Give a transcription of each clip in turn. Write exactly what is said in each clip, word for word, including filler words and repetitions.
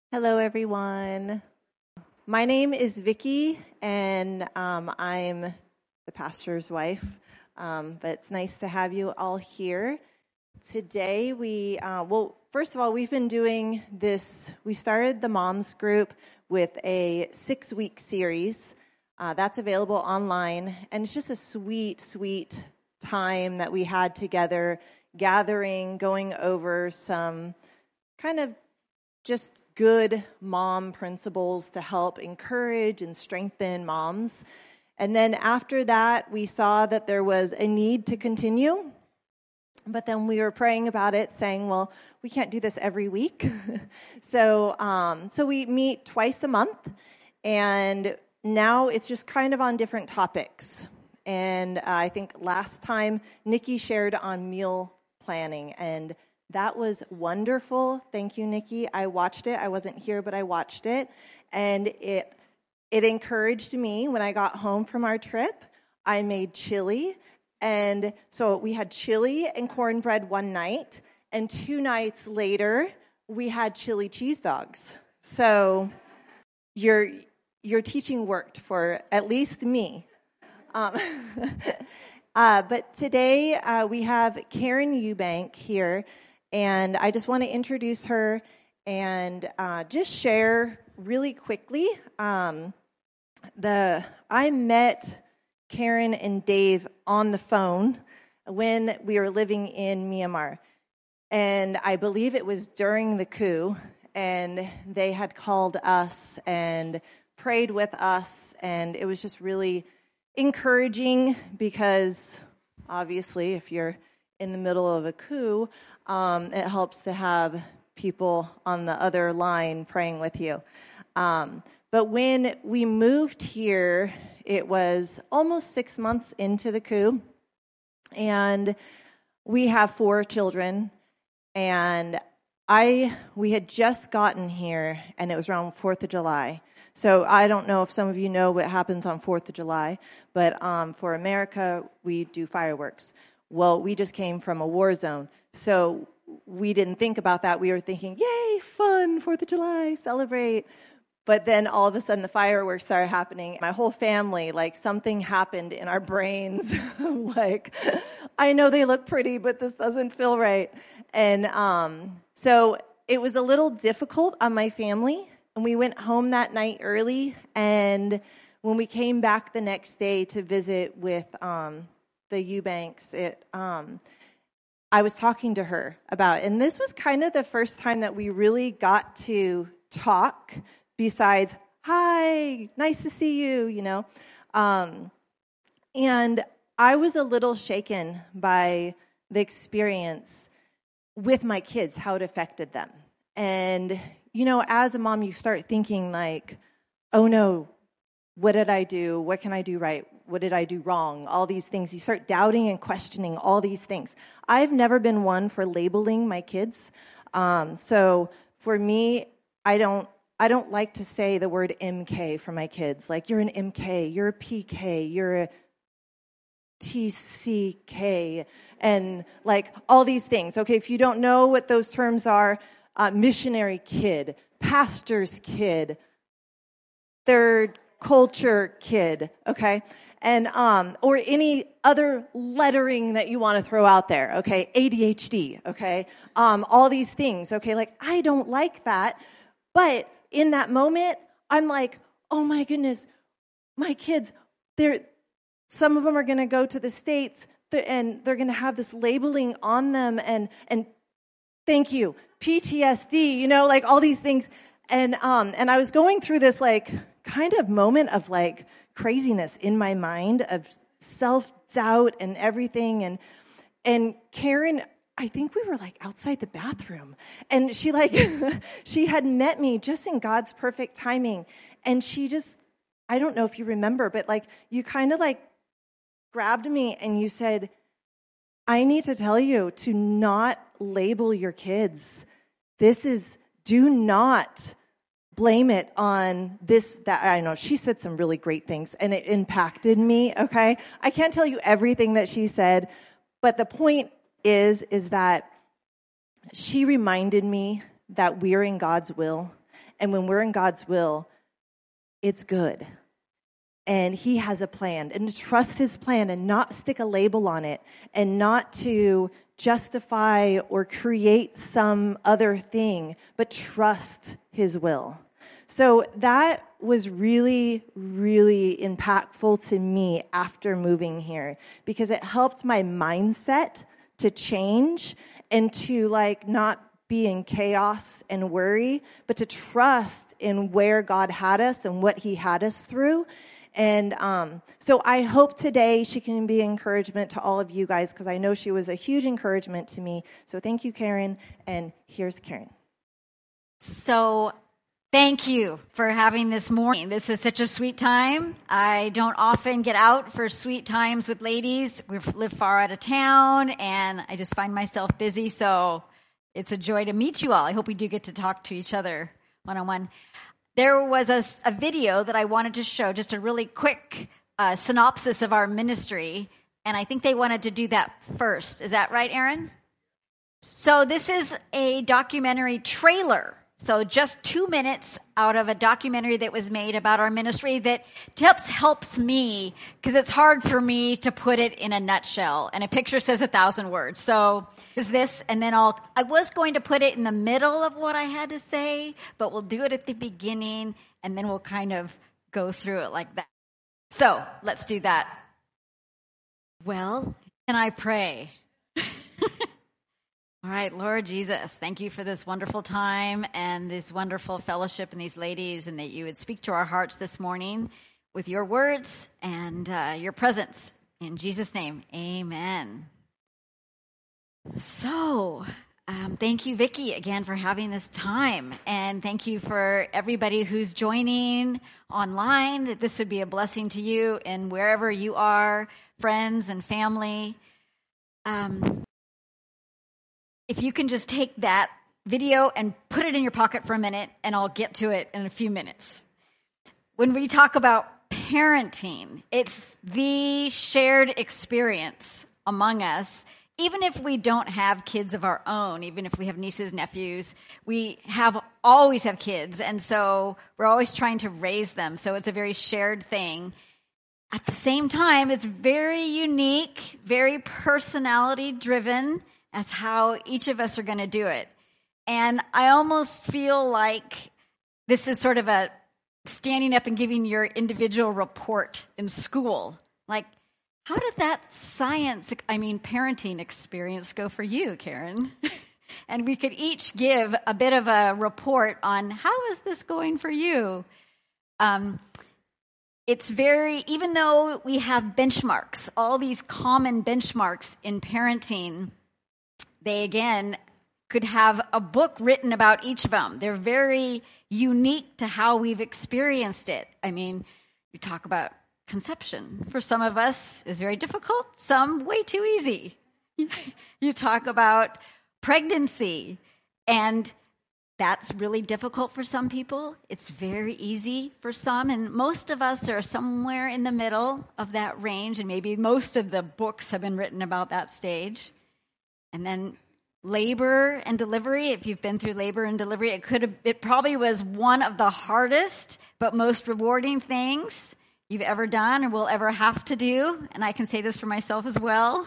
Hello, everyone. My name is Vicki, and um, I'm the pastor's wife. Um, but it's nice to have you all here today. We uh, well, first of all, we've been doing this. We started the Moms Group with a six-week series uh, that's available online, and it's just a sweet, sweet time that we had together, gathering, going over some kind of just good mom principles to help encourage and strengthen moms. And then after that, we saw that there was a need to continue. But then we were praying about it, saying, well, we can't do this every week. so um, so we meet twice a month. And now it's just kind of on different topics. And uh, I think last time, Nikki shared on meal planning. And that was wonderful. Thank you, Nikki. I watched it. I wasn't here, but I watched it. And it it encouraged me when I got home from our trip. I made chili. And so we had chili and cornbread one night. And two nights later, we had chili cheese dogs. So your, your teaching worked for at least me. Um, uh, but today uh, we have Karen Eubank here. And I just want to introduce her and uh, just share really quickly. Um, the I met Karen and Dave on the phone when we were living in Myanmar. And I believe it was during the coup. And they had called us and prayed with us. And it was just really encouraging because, obviously, if you're in the middle of a coup, Um, it helps to have people on the other line praying with you. Um, but when we moved here, it was almost six months into the coup, and we have four children, and I we had just gotten here, and it was around fourth of July. So I don't know if some of you know what happens on fourth of July, but um, for America, we do fireworks. Well, we just came from a war zone, so we didn't think about that. We were thinking, yay, fun, fourth of July, celebrate. But then all of a sudden the fireworks started happening. My whole family, like something happened in our brains. like, I know they look pretty, but this doesn't feel right. And um, so it was a little difficult on my family. And we went home that night early. And when we came back the next day to visit with um, the Eubanks, it, um, I was talking to her about, and this was kind of the first time that we really got to talk besides, hi, nice to see you, you know. Um, and I was a little shaken by the experience with my kids, how it affected them. And, you know, as a mom, you start thinking like, oh no, what did I do? What can I do right? What did I do wrong? All these things. You start doubting and questioning all these things. I've never been one for labeling my kids. Um, so for me, I don't I don't like to say the word M K for my kids. Like, you're an M K, you're a P K, you're a T C K, and like all these things. Okay, if you don't know what those terms are, uh, missionary kid, pastor's kid, third culture kid, okay? And um, or any other lettering that you want to throw out there, okay? A D H D, okay? Um, all these things, okay? Like, I don't like that. But in that moment, I'm like, oh my goodness, my kids, they're, some of them are going to go to the States, and they're going to have this labeling on them, and and thank you, P T S D, you know, like all these things. And um, and I was going through this like kind of moment of like craziness in my mind of self-doubt and everything. And and Karen, I think we were like outside the bathroom, and she like she had met me just in God's perfect timing. And she just, I don't know if you remember, but like you kind of like grabbed me and you said, I need to tell you to not label your kids. This is, do not blame it on this, that. I know she said some really great things and it impacted me, okay? I can't tell you everything that she said, but the point is, is that she reminded me that we're in God's will And when we're in God's will, it's good. And he has a plan. And to trust his plan and not stick a label on it and not to justify or create some other thing, but trust his will. So that was really, really impactful to me after moving here because it helped my mindset to change and to like not be in chaos and worry, but to trust in where God had us and what he had us through. And um, so I hope today she can be encouragement to all of you guys because I know she was a huge encouragement to me. So thank you, Karen. And here's Karen. So thank you for having this morning. This is such a sweet time. I don't often get out for sweet times with ladies. We live far out of town, and I just find myself busy. So it's a joy to meet you all. I hope we do get to talk to each other one-on-one. There was a, a video that I wanted to show, just a really quick uh, synopsis of our ministry, and I think they wanted to do that first. Is that right, Aaron? So this is a documentary trailer. So just two minutes out of a documentary that was made about our ministry that helps helps me because it's hard for me to put it in a nutshell. And a picture says a thousand words. So is this, and then I'll, I was going to put it in the middle of what I had to say, but we'll do it at the beginning and then we'll kind of go through it like that. So let's do that. Well, can I pray? All right, Lord Jesus, thank you for this wonderful time and this wonderful fellowship and these ladies, and that you would speak to our hearts this morning with your words and uh, your presence. In Jesus' name, amen. So, um, thank you, Vicki, again for having this time, and thank you for everybody who's joining online, that this would be a blessing to you and wherever you are, friends and family. Um If you can just take that video and put it in your pocket for a minute, and I'll get to it in a few minutes. When we talk about parenting, it's the shared experience among us. Even if we don't have kids of our own, even if we have nieces, nephews, we have always have kids. And so we're always trying to raise them. So it's a very shared thing. At the same time, it's very unique, very personality driven as how each of us are going to do it. And I almost feel like this is sort of a standing up and giving your individual report in school. Like, how did that science, I mean, parenting experience go for you, Karen? And we could each give a bit of a report on how is this going for you? Um, it's very, even though we have benchmarks, all these common benchmarks in parenting, they, again, could have a book written about each of them. They're very unique to how we've experienced it. I mean, you talk about conception. For some of us, is very difficult. Some, way too easy. You talk about pregnancy, and that's really difficult for some people. It's very easy for some, and most of us are somewhere in the middle of that range, and maybe most of the books have been written about that stage. And then labor and delivery, if you've been through labor and delivery, it could have, it probably was one of the hardest but most rewarding things you've ever done or will ever have to do. And I can say this for myself as well.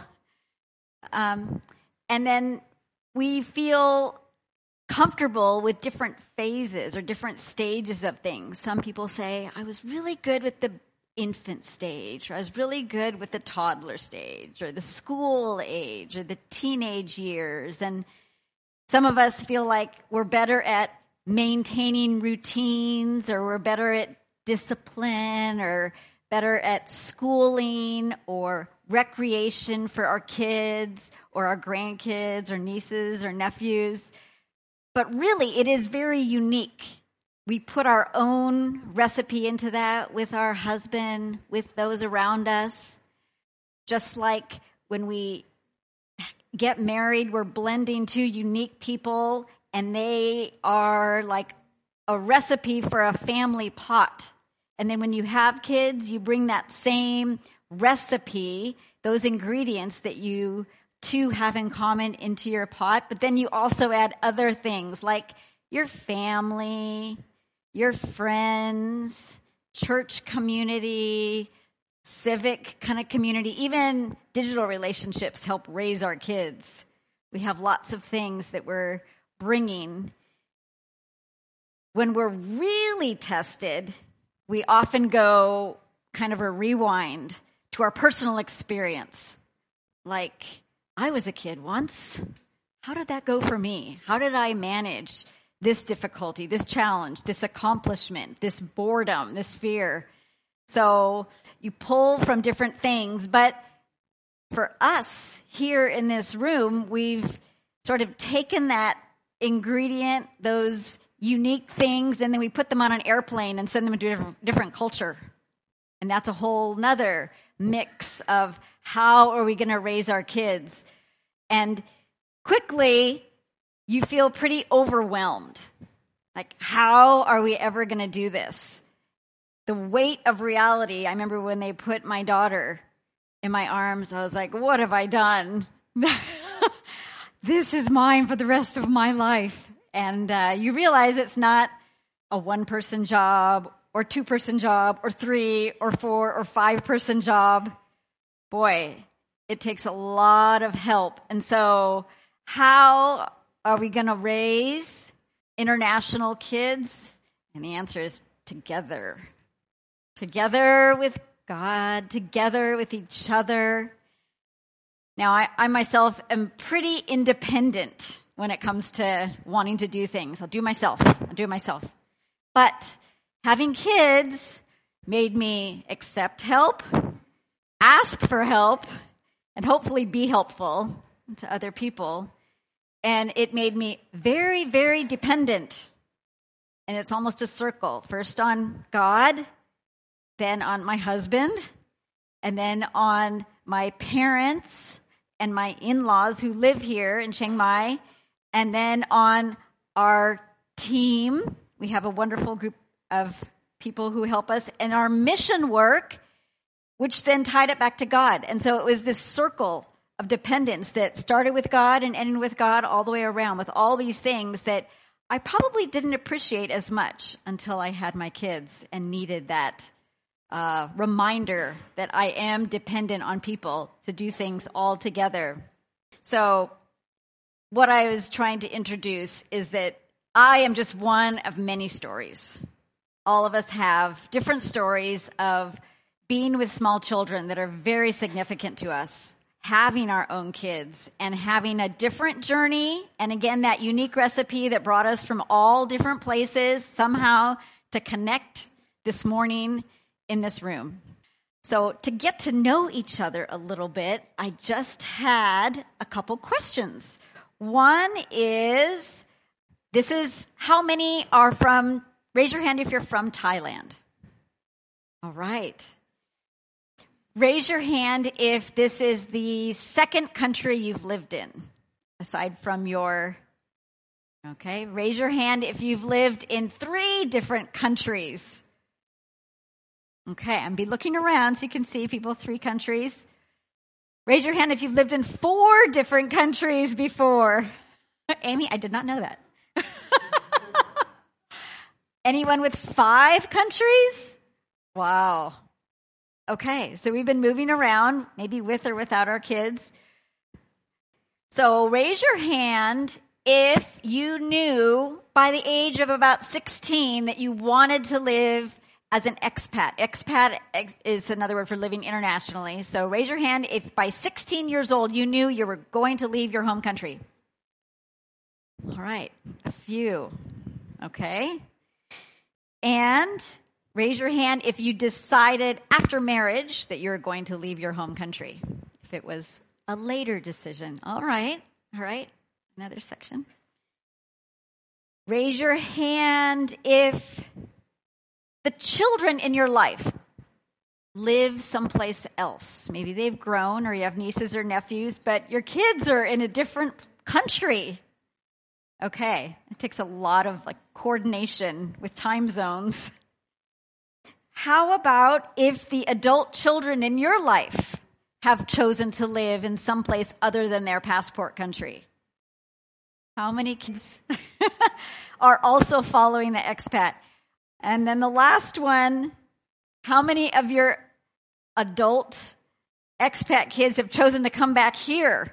Um, and then we feel comfortable with different phases or different stages of things. Some people say, I was really good with the infant stage, or I was really good with the toddler stage, or the school age, or the teenage years. And some of us feel like we're better at maintaining routines, or we're better at discipline, or better at schooling, or recreation for our kids, or our grandkids, or nieces, or nephews. But really, it is very unique. We put our own recipe into that with our husband, with those around us. Just like when we get married, we're blending two unique people, and they are like a recipe for a family pot. And then when you have kids, you bring that same recipe, those ingredients that you two have in common into your pot, but then you also add other things like your family, your friends, church community, civic kind of community, even digital relationships help raise our kids. We have lots of things that we're bringing. When we're really tested, we often go kind of a rewind to our personal experience. Like, I was a kid once. How did that go for me? How did I manage this difficulty, this challenge, this accomplishment, this boredom, this fear? So you pull from different things, but for us here in this room, we've sort of taken that ingredient, those unique things, and then we put them on an airplane and send them into a different, different culture. And that's a whole nother mix of how are we going to raise our kids? And quickly, you feel pretty overwhelmed. Like, how are we ever going to do this? The weight of reality. I remember when they put my daughter in my arms, I was like, what have I done? This is mine for the rest of my life. And uh, you realize it's not a one-person job or two-person job or three or four or five-person job. Boy, it takes a lot of help. And so how are we going to raise international kids? And the answer is together. Together with God, together with each other. Now, I, I myself am pretty independent when it comes to wanting to do things. I'll do myself. I'll do it myself. But having kids made me accept help, ask for help, and hopefully be helpful to other people. And it made me very, very dependent. And it's almost a circle. First on God, then on my husband, and then on my parents and my in-laws who live here in Chiang Mai, and then on our team. We have a wonderful group of people who help us, and our mission work, which then tied it back to God. And so it was this circle of dependence that started with God and ended with God all the way around, with all these things that I probably didn't appreciate as much until I had my kids and needed that uh, reminder that I am dependent on people to do things all together. So what I was trying to introduce is that I am just one of many stories. All of us have different stories of being with small children that are very significant to us, having our own kids, and having a different journey. And again, that unique recipe that brought us from all different places somehow to connect this morning in this room. So to get to know each other a little bit, I just had a couple questions. One is, this is how many are from, raise your hand if you're from Thailand. All right. Raise your hand if this is the second country you've lived in, aside from your, okay. Raise your hand if you've lived in three different countries. Okay, I'm be looking around so you can see people, three countries. Raise your hand if you've lived in four different countries before. Amy, I did not know that. Anyone with five countries? Wow. Okay, so we've been moving around, maybe with or without our kids. So raise your hand if you knew by the age of about sixteen that you wanted to live as an expat. Expat is another word for living internationally. So raise your hand if by sixteen years old you knew you were going to leave your home country. All right, a few. Okay. And raise your hand if you decided after marriage that you were going to leave your home country. If it was a later decision. All right. All right. Another section. Raise your hand if the children in your life live someplace else. Maybe they've grown or you have nieces or nephews, but your kids are in a different country. Okay. It takes a lot of like coordination with time zones. How about if the adult children in your life have chosen to live in someplace other than their passport country? How many kids are also following the expat? And then the last one, how many of your adult expat kids have chosen to come back here?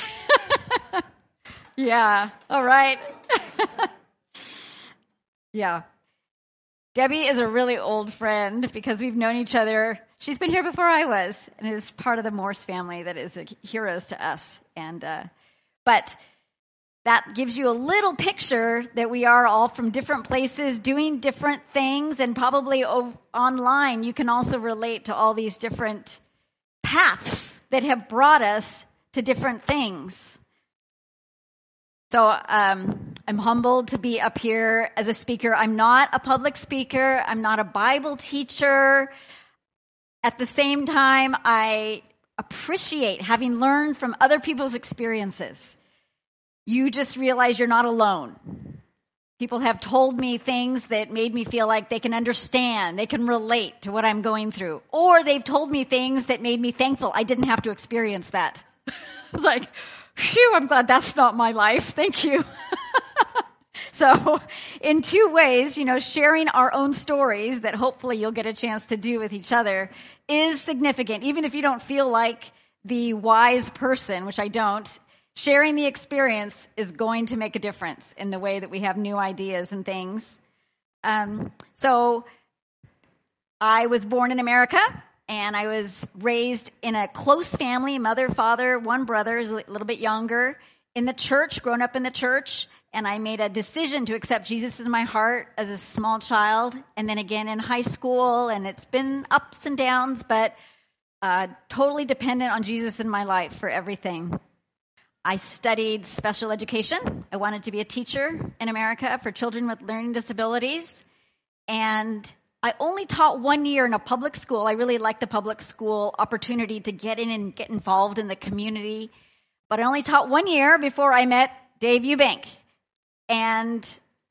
Yeah, all right. Yeah. Debbie is a really old friend because we've known each other. She's been here before I was, and it is part of the Morse family that is heroes to us. And uh, but that gives you a little picture that we are all from different places doing different things, and probably o- online you can also relate to all these different paths that have brought us to different things. So um, I'm humbled to be up here as a speaker. I'm not a public speaker. I'm not a Bible teacher. At the same time, I appreciate having learned from other people's experiences. You just realize you're not alone. People have told me things that made me feel like they can understand, they can relate to what I'm going through. Or they've told me things that made me thankful I didn't have to experience that. I was like, phew, I'm glad that's not my life. Thank you. So in two ways, you know, sharing our own stories that hopefully you'll get a chance to do with each other is significant. Even if you don't feel like the wise person, which I don't, sharing the experience is going to make a difference in the way that we have new ideas and things. Um, so I was born in America, and I was raised in a close family, mother, father, one brother is a little bit younger, in the church, grown up in the church, and I made a decision to accept Jesus in my heart as a small child, and then again in high school, and it's been ups and downs, but uh, totally dependent on Jesus in my life for everything. I studied special education. I wanted to be a teacher in America for children with learning disabilities, and I only taught one year in a public school. I really liked the public school opportunity to get in and get involved in the community. But I only taught one year before I met Dave Eubank. And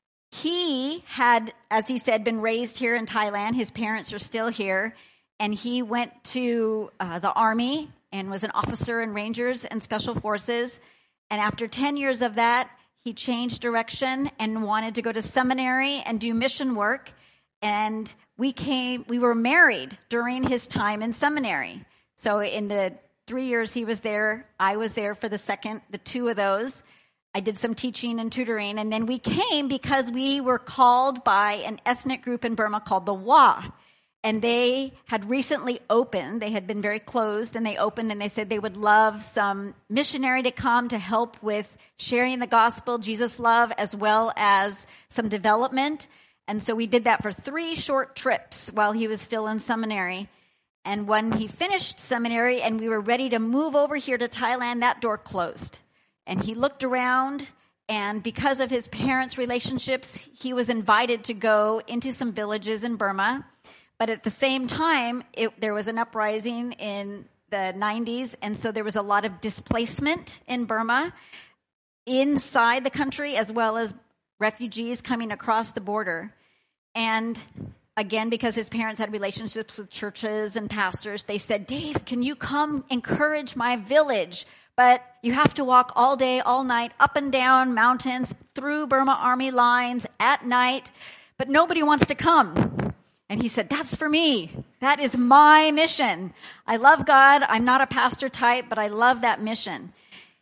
he had, as he said, been raised here in Thailand. His parents are still here. And he went to uh, the Army and was an officer in Rangers and Special Forces. And after ten years of that, he changed direction and wanted to go to seminary and do mission work. And we came, we were married during his time in seminary. So in the three years he was there, I was there for the second, the two of those. I did some teaching and tutoring. And then we came because we were called by an ethnic group in Burma called the Wa. And they had recently opened, they had been very closed, and they opened and they said they would love some missionary to come to help with sharing the gospel, Jesus love, as well as some development. And so we did that for three short trips while he was still in seminary. And when he finished seminary and we were ready to move over here to Thailand, that door closed. And he looked around, and because of his parents' relationships, he was invited to go into some villages in Burma. But at the same time, it, there was an uprising in the nineties, and so there was a lot of displacement in Burma inside the country, as well as refugees coming across the border. And again, because his parents had relationships with churches and pastors, they said, Dave, can you come encourage my village? But you have to walk all day, all night, up and down mountains, through Burma Army lines at night, but nobody wants to come. And he said, that's for me. That is my mission. I love God. I'm not a pastor type, but I love that mission.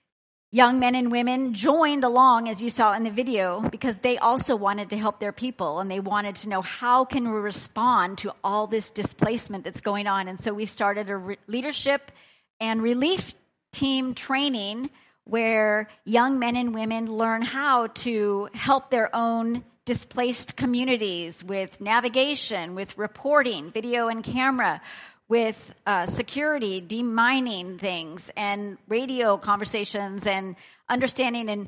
Young men and women joined along, as you saw in the video, because they also wanted to help their people, and they wanted to know, how can we respond to all this displacement that's going on? And so we started a re- leadership and relief team training where young men and women learn how to help their own displaced communities with navigation, with reporting, video and camera, with uh, security, demining things, and radio conversations, and understanding and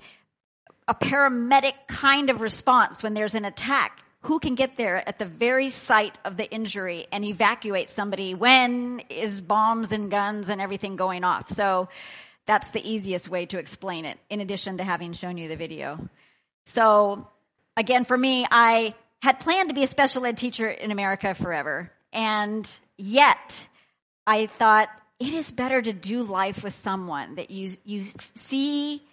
a paramedic kind of response when there's an attack. Who can get there at the very site of the injury and evacuate somebody when is bombs and guns and everything going off? So that's the easiest way to explain it, in addition to having shown you the video. So again, for me, I had planned to be a special ed teacher in America forever. And yet, I thought it is better to do life with someone that you you see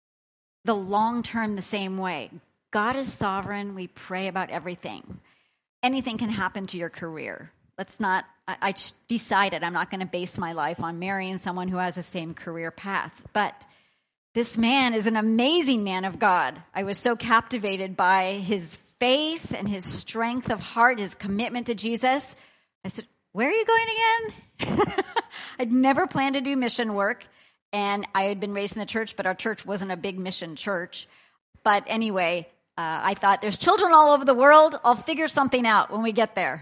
the long term the same way. God is sovereign. We pray about everything. anything can happen to your career. Let's not, I, I decided I'm not going to base my life on marrying someone who has the same career path. But this man is an amazing man of God. I was so captivated by his faith and his strength of heart, his commitment to Jesus. I said, where are you going again? I'd never planned to do mission work, and I had been raised in the church, but our church wasn't a big mission church. But anyway, uh, I thought, there's children all over the world. I'll figure something out when we get there.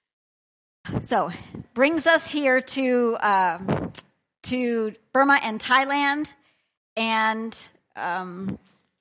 So, brings us here to uh, to Burma and Thailand, and um,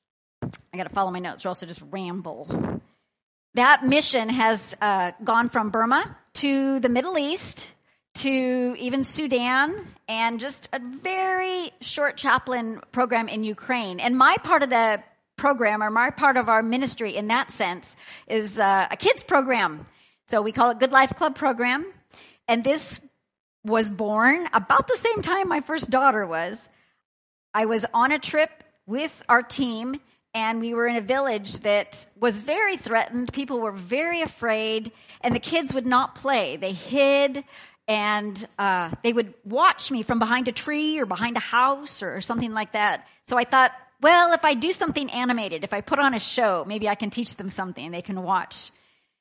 I got to follow my notes, or else I just ramble. That mission has uh, gone from Burma to the Middle East, to even Sudan, and just a very short chaplain program in Ukraine. And my part of the program, or my part of our ministry in that sense, is uh, a kids program. So we call it Good Life Club program. And this was born about the same time my first daughter was. I was on a trip with our team, and we were in a village that was very threatened. People were very afraid, and the kids would not play. They hid, and uh, they would watch me from behind a tree or behind a house or something like that. So I thought, well, if I do something animated, if I put on a show, maybe I can teach them something they can watch.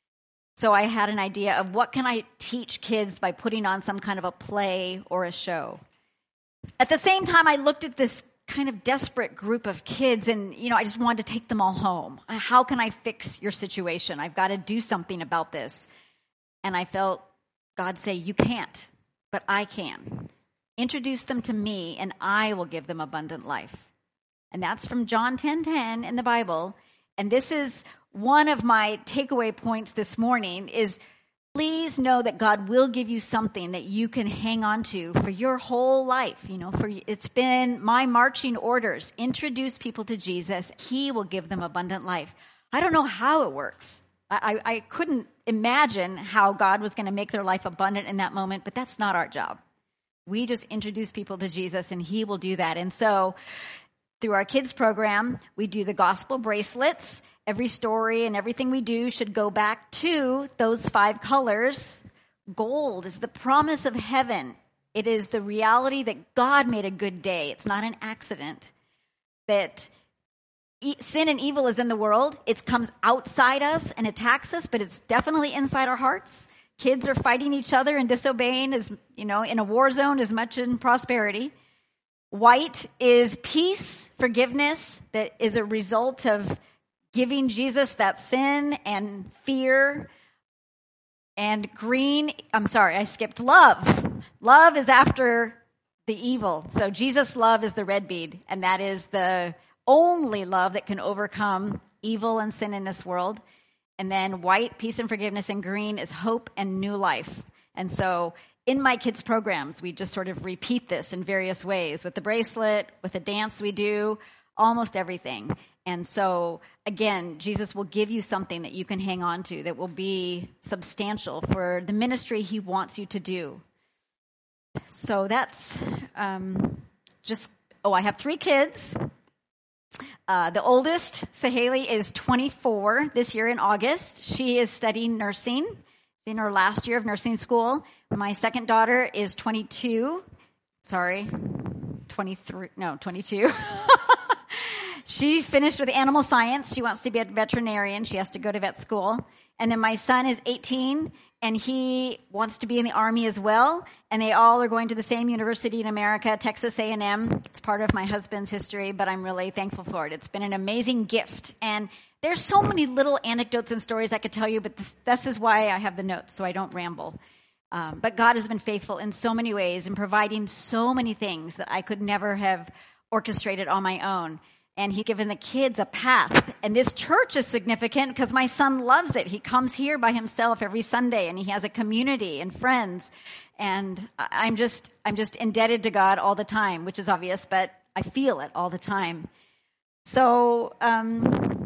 So I had an idea of what can I teach kids by putting on some kind of a play or a show. At the same time, I looked at this kind of desperate group of kids, and, you know, I just wanted to take them all home. How can I fix your situation? I've got to do something about this. And I felt God say, you can't, but I can. Introduce them to me, and I will give them abundant life. And that's from John ten ten in the Bible. And this is one of my takeaway points this morning is, please know that God will give you something that you can hang on to for your whole life. You know, for it's been my marching orders. Introduce people to Jesus. He will give them abundant life. I don't know how it works. I, I, I couldn't imagine how God was going to make their life abundant in that moment, but that's not our job. We just introduce people to Jesus, and he will do that. And so through our kids program, we do the gospel bracelets. Every story and everything we do should go back to those five colors. Gold is the promise of heaven. It is the reality that God made a good day. It's not an accident. That e- sin and evil is in the world. It comes outside us and attacks us, but it's definitely inside our hearts. Kids are fighting each other and disobeying, as you know, in a war zone as much in prosperity. White is peace, forgiveness, that is a result of giving Jesus that sin and fear. And green, I'm sorry, I skipped love. Love is after the evil. So Jesus' love is the red bead, and that is the only love that can overcome evil and sin in this world. And then white, peace and forgiveness, and green is hope and new life. And so in my kids' programs, we just sort of repeat this in various ways. With the bracelet, with the dance we do, almost everything. And so, again, Jesus will give you something that you can hang on to that will be substantial for the ministry he wants you to do. So that's um, just, oh, I have three kids. Uh, the oldest, Sahaley, is twenty-four this year in August. She is studying nursing in her last year of nursing school. My second daughter is twenty-two. Sorry, twenty-three, no, twenty-two. She finished with animal science. She wants to be a veterinarian. She has to go to vet school. And then my son is eighteen, and he wants to be in the Army as well. And they all are going to the same university in America, Texas A and M. It's part of my husband's history, but I'm really thankful for it. It's been an amazing gift. And there's so many little anecdotes and stories I could tell you, but this, this is why I have the notes, so I don't ramble. Um, but God has been faithful in so many ways and providing so many things that I could never have orchestrated on my own. And he's given the kids a path. And this church is significant because my son loves it. He comes here by himself every Sunday, and he has a community and friends. And I'm just, I'm just indebted to God all the time, which is obvious, but I feel it all the time. So, um,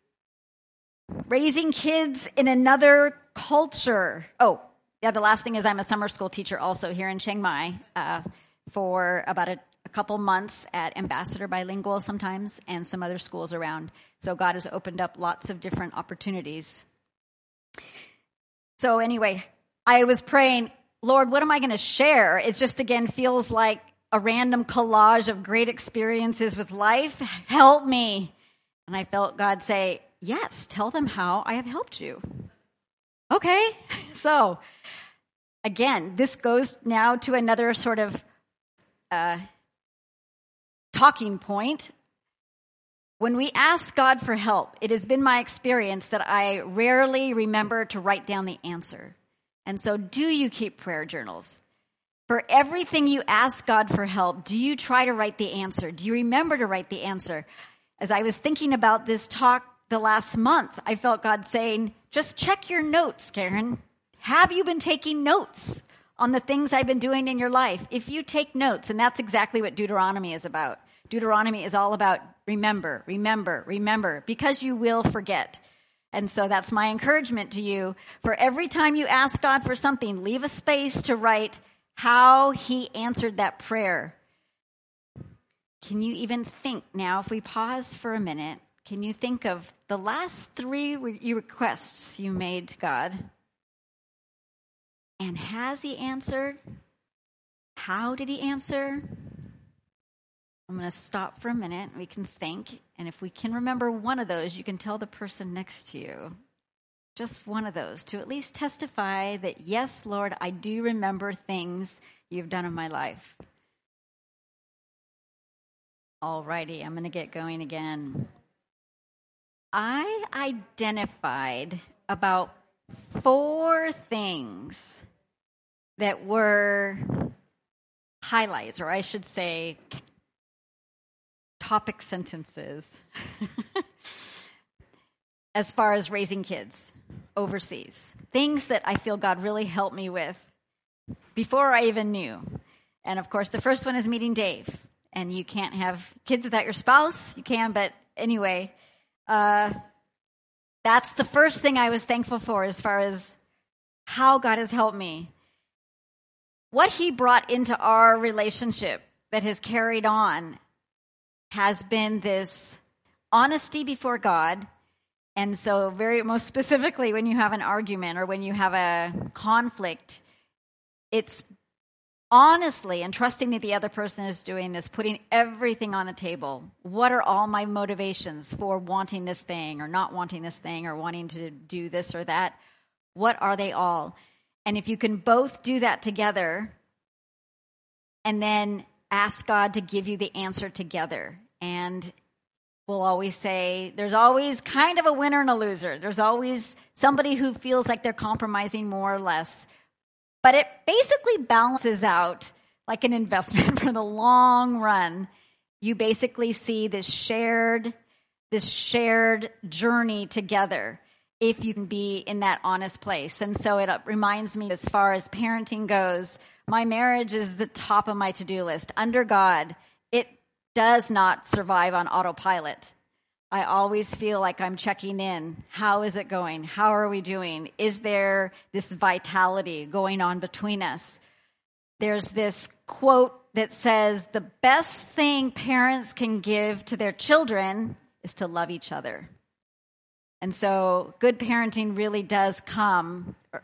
raising kids in another culture. Oh, yeah, the last thing is I'm a summer school teacher also here in Chiang Mai uh, for about a a couple months at Ambassador Bilingual sometimes and some other schools around. So God has opened up lots of different opportunities. So anyway, I was praying, Lord, what am I going to share? It just, again, feels like a random collage of great experiences with life. Help me. And I felt God say, yes, tell them how I have helped you. Okay. So again, this goes now to another sort of uh, talking point. When we ask God for help, it has been my experience that I rarely remember to write down the answer. And so do you keep prayer journals? For everything you ask God for help, do you try to write the answer? Do you remember to write the answer? As I was thinking about this talk the last month, I felt God saying, just check your notes, Karen. Have you been taking notes on the things I've been doing in your life? If you take notes, and that's exactly what Deuteronomy is about. Deuteronomy is all about remember, remember, remember, because you will forget. And so that's my encouragement to you. For every time you ask God for something, leave a space to write how he answered that prayer. Can you even think now, if we pause for a minute, can you think of the last three requests you made to God? And has he answered? How did he answer? I'm going to stop for a minute. We can think. And if we can remember one of those, you can tell the person next to you. Just one of those, to at least testify that, yes, Lord, I do remember things you've done in my life. All righty, I'm going to get going again. I identified about four things that were highlights, or I should say topic sentences, as far as raising kids overseas. Things that I feel God really helped me with before I even knew. And of course, the first one is meeting Dave. And you can't have kids without your spouse. You can, but anyway, uh, that's the first thing I was thankful for as far as how God has helped me. What he brought into our relationship that has carried on has been this honesty before God. And so very most specifically, when you have an argument or when you have a conflict, it's honestly and trusting that the other person is doing this, putting everything on the table. What are all my motivations for wanting this thing or not wanting this thing or wanting to do this or that? What are they all? And if you can both do that together and then ask God to give you the answer together. And we'll always say there's always kind of a winner and a loser. There's always somebody who feels like they're compromising more or less. But it basically balances out like an investment for the long run. You basically see this shared, this shared journey together if you can be in that honest place. And so it reminds me, as far as parenting goes, my marriage is the top of my to-do list. Under God, it does not survive on autopilot. I always feel like I'm checking in. How is it going? How are we doing? Is there this vitality going on between us? There's this quote that says, the best thing parents can give to their children is to love each other. And so good parenting really does come, or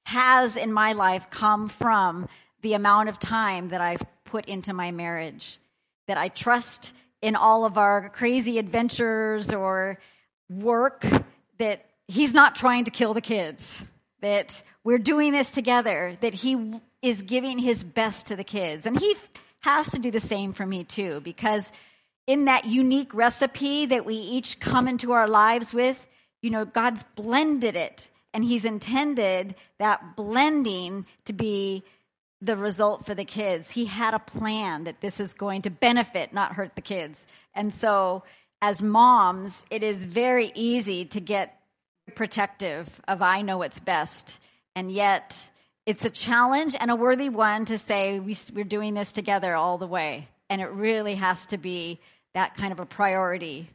has in my life come from the amount of time that I've put into my marriage, that I trust in all of our crazy adventures or work, that he's not trying to kill the kids, that we're doing this together, that he is giving his best to the kids. And he has to do the same for me too, because in that unique recipe that we each come into our lives with, you know, God's blended it, and he's intended that blending to be the result for the kids. He had a plan that this is going to benefit, not hurt the kids. And so as moms, it is very easy to get protective of, I know what's best. And yet it's a challenge and a worthy one to say we, we're doing this together all the way. And it really has to be that kind of a priority.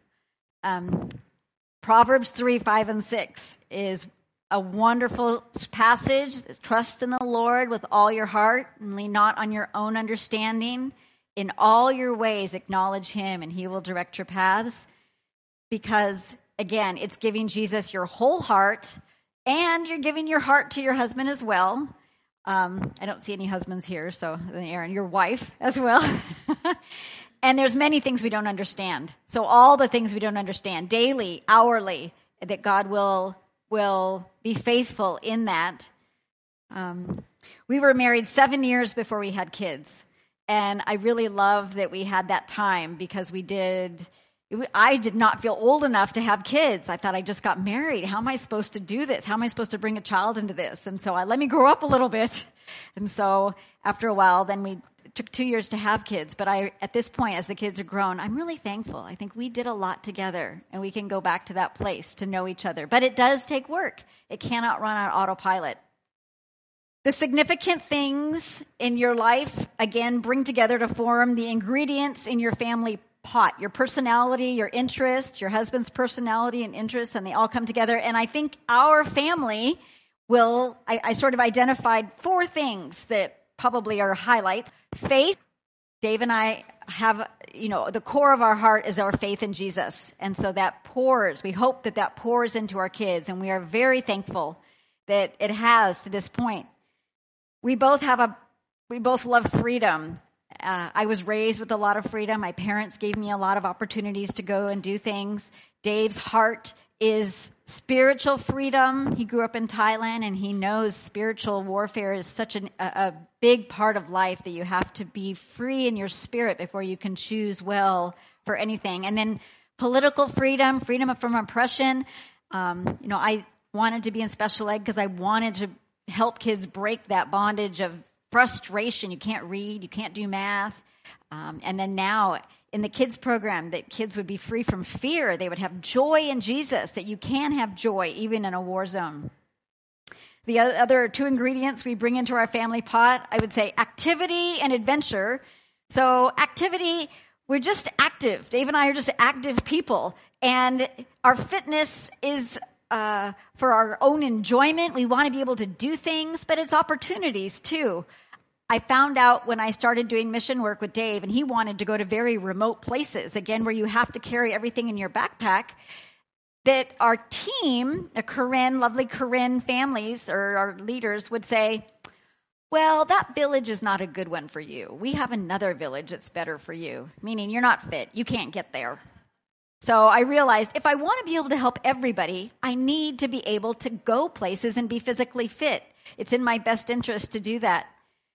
Um, Proverbs three, five, and six is a wonderful passage. Trust in the Lord with all your heart and lean not on your own understanding. In all your ways, acknowledge him and he will direct your paths. Because, again, it's giving Jesus your whole heart, And you're giving your heart to your husband as well. Um, I don't see any husbands here, so Aaron, your wife as well. And there's many things we don't understand. So all the things we don't understand, daily, hourly, that God will will be faithful in that. Um, we were married seven years before we had kids. And I really love that we had that time because we did... I did not feel old enough to have kids. I thought I just got married. How am I supposed to do this? How am I supposed to bring a child into this? And so I let me grow up a little bit. And so after a while, then we it took two years to have kids. But I, at this point, as the kids are grown, I'm really thankful. I think we did a lot together, and we can go back to that place to know each other. But it does take work. It cannot run on autopilot. The significant things in your life, again, bring together to form the ingredients in your family pot, your personality, your interest, your husband's personality and interest, and they all come together. And I think our family will, I, I sort of identified four things that probably are highlights. Faith. Dave and I have, you know, the core of our heart is our faith in Jesus. And so that pours, we hope that that pours into our kids, and we are very thankful that it has to this point. We both have a, we both love freedom. Uh, I was raised with a lot of freedom. My parents gave me a lot of opportunities to go and do things. Dave's heart is spiritual freedom. He grew up in Thailand, and he knows spiritual warfare is such an, a, a big part of life that you have to be free in your spirit before you can choose well for anything. And then political freedom, freedom from oppression. Um, you know, I wanted to be in special ed because I wanted to help kids break that bondage of frustration. You can't read, you can't do math. Um, and then now in the kids program, that kids would be free from fear. They would have joy in Jesus, that you can have joy even in a war zone. The other two ingredients we bring into our family pot, I would say activity and adventure. So activity, we're just active. Dave and I are just active people. And our fitness is uh, for our own enjoyment. We want to be able to do things, but it's opportunities too. I found out when I started doing mission work with Dave, and he wanted to go to very remote places, again, where you have to carry everything in your backpack, that our team, a Korean, lovely Korean families or our leaders would say, well, that village is not a good one for you. We have another village that's better for you, meaning you're not fit. You can't get there. So I realized if I want to be able to help everybody, I need to be able to go places and be physically fit. It's in my best interest to do that.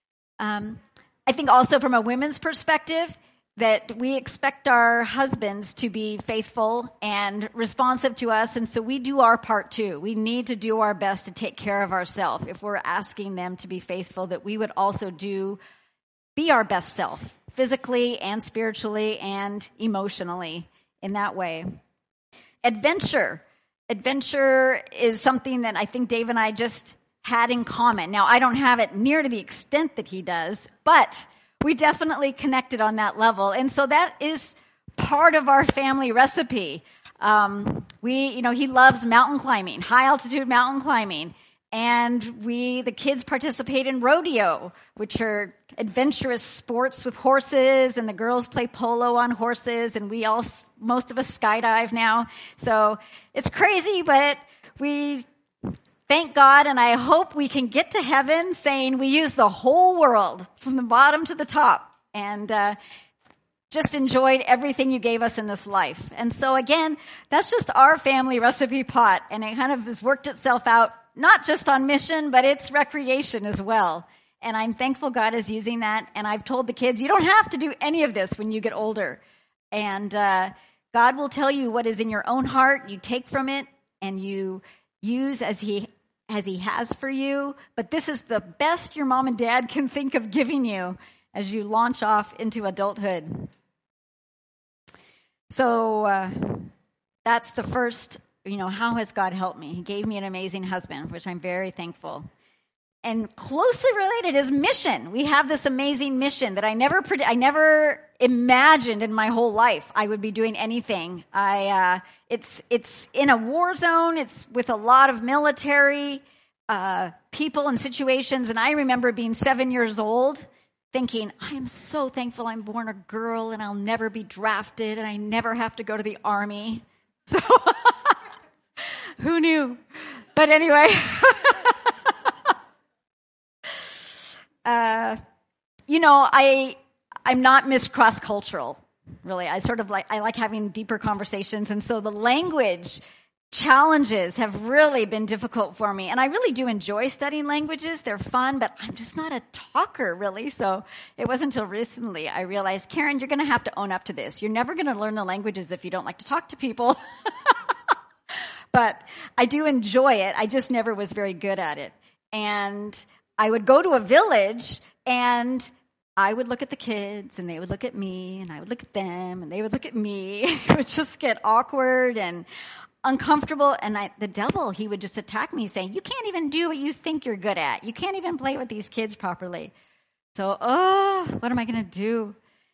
Um, I think also from a women's perspective that we expect our husbands to be faithful and responsive to us, and so we do our part too. We need to do our best to take care of ourselves. If we're asking them to be faithful, that we would also do, be our best self, physically and spiritually and emotionally in that way. Adventure. Adventure is something that I think Dave and I just had in common. Now, I don't have it near to the extent that he does, but we definitely connected on that level. And so that is part of our family recipe. Um, we, you know, he loves mountain climbing, high altitude mountain climbing. And we, the kids participate in rodeo, which are adventurous sports with horses, and the girls play polo on horses, and we all, most of us skydive now. So it's crazy, but we thank God, and I hope we can get to heaven saying we use the whole world from the bottom to the top, and uh, just enjoyed everything you gave us in this life. And so again, that's just our family recipe pot, and it kind of has worked itself out, not just on mission, but it's recreation as well. And I'm thankful God is using that. And I've told the kids, you don't have to do any of this when you get older. And uh, God will tell you what is in your own heart. You take from it and you use as he as he has for you. But this is the best your mom and dad can think of giving you as you launch off into adulthood. So uh, that's the first, you know, how has God helped me? He gave me an amazing husband, which I'm very thankful. And closely related is mission. We have this amazing mission that I never, I never imagined in my whole life I would be doing anything. I, uh, it's, it's in a war zone. It's with a lot of military uh, people and situations. And I remember being seven years old, thinking, I am so thankful I'm born a girl and I'll never be drafted and I never have to go to the army. So Who knew? But anyway, uh, you know, I I'm not Miss Cross Cultural. Really, I sort of like I like having deeper conversations, and so the language challenges have really been difficult for me. And I really do enjoy studying languages. They're fun, but I'm just not a talker, really. So it wasn't until recently I realized, Karen, you're going to have to own up to this. You're never going to learn the languages if you don't like to talk to people. But I do enjoy it. I just never was very good at it. And I would go to a village, and I would look at the kids, and they would look at me, and I would look at them, and they would look at me. It would just get awkward and uncomfortable, and I, the devil, he would just attack me saying, you can't even do what you think you're good at. You can't even play with these kids properly. So, oh, what am I going to do?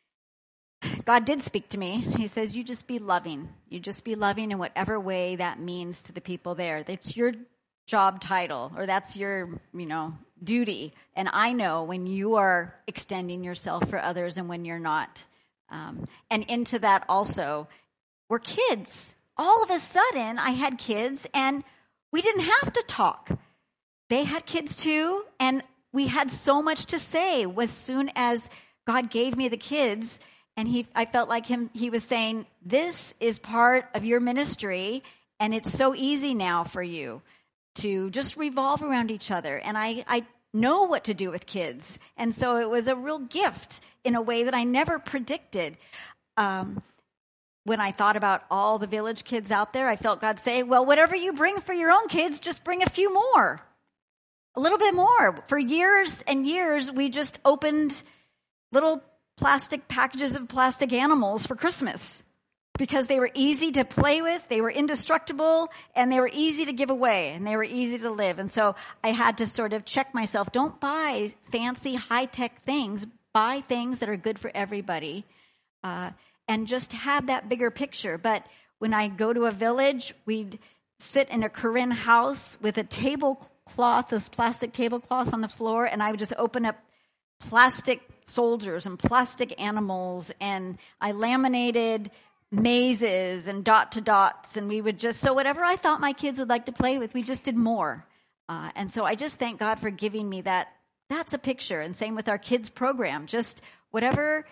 God did speak to me. He says, you just be loving. You just be loving in whatever way that means to the people there. That's your job title, or that's your, you know, duty. And I know when you are extending yourself for others and when you're not. Um, and into that also, we're kids. All of a sudden, I had kids, and we didn't have to talk. They had kids too, and we had so much to say as soon as God gave me the kids. And he, I felt like him. He was saying, this is part of your ministry, and it's so easy now for you to just revolve around each other. And I, I know what to do with kids. And so it was a real gift in a way that I never predicted. Um, when I thought about all the village kids out there, I felt God say, well, whatever you bring for your own kids, just bring a few more, a little bit more. For years and years, we just opened little plastic packages of plastic animals for Christmas because they were easy to play with, they were indestructible, and they were easy to give away, and they were easy to live. And so I had to sort of check myself. Don't buy fancy, high-tech things. Buy things that are good for everybody, uh, and just have that bigger picture. But when I go to a village, we'd sit in a Korean house with a tablecloth, those plastic tablecloths on the floor, and I would just open up plastic soldiers and plastic animals, and I laminated mazes and dot to dots, and we would just, so whatever I thought my kids would like to play with, we just did more. Uh, and so I just thank God for giving me that. That's a picture. And same with our kids program, just whatever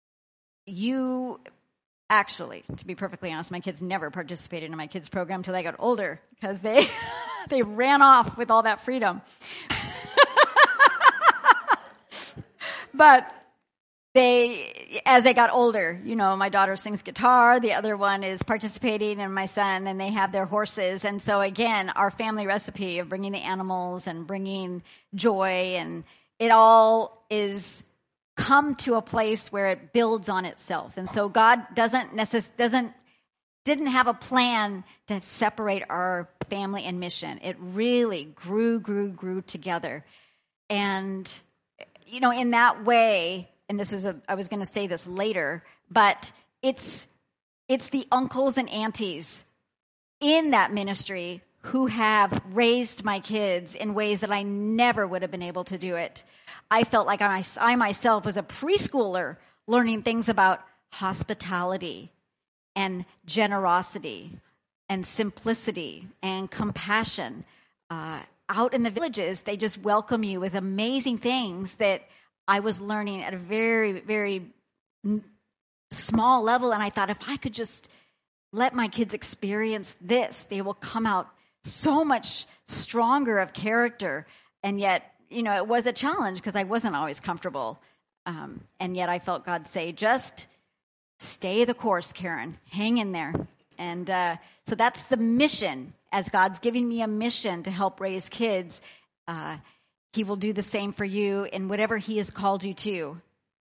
you, actually, to be perfectly honest, my kids never participated in my kids program until they got older because they, they ran off with all that freedom. But they, as they got older, you know, my daughter sings guitar, the other one is participating, and my son, and they have their horses. And so again, our family recipe of bringing the animals and bringing joy, and it all is come to a place where it builds on itself. And so God doesn't necess- doesn't didn't have a plan to separate our family and mission. It really grew, grew, grew together. And you know, in that way, and this is a, I was going to say this later, but it's, it's the uncles and aunties in that ministry who have raised my kids in ways that I never would have been able to do it. I felt like I, I myself was a preschooler learning things about hospitality and generosity and simplicity and compassion. Uh, Out in the villages, they just welcome you with amazing things that I was learning at a very, very small level. And I thought, if I could just let my kids experience this, they will come out so much stronger of character. And yet, you know, it was a challenge because I wasn't always comfortable. Um, and yet I felt God say, just stay the course, Karen. Hang in there. And uh, so that's the mission. As God's giving me a mission to help raise kids, uh, he will do the same for you in whatever he has called you to.